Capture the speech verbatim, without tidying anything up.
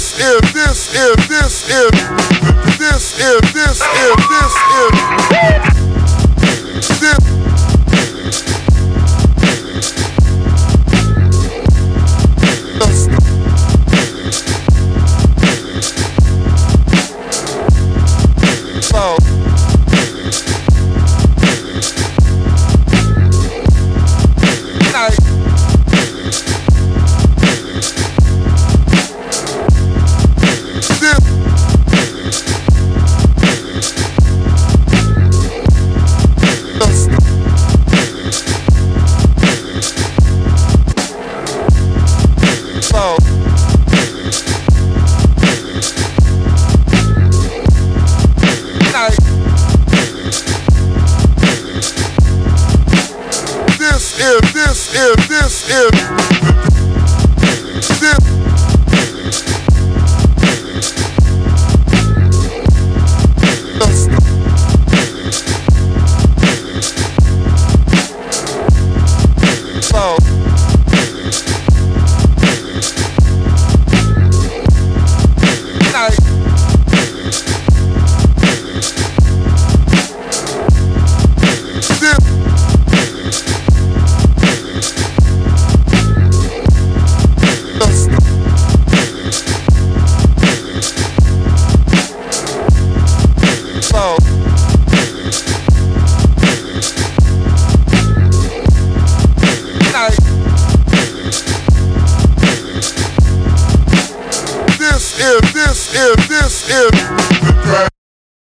this is this is this is this is this is this is this oh this is this is this oh this is this is this is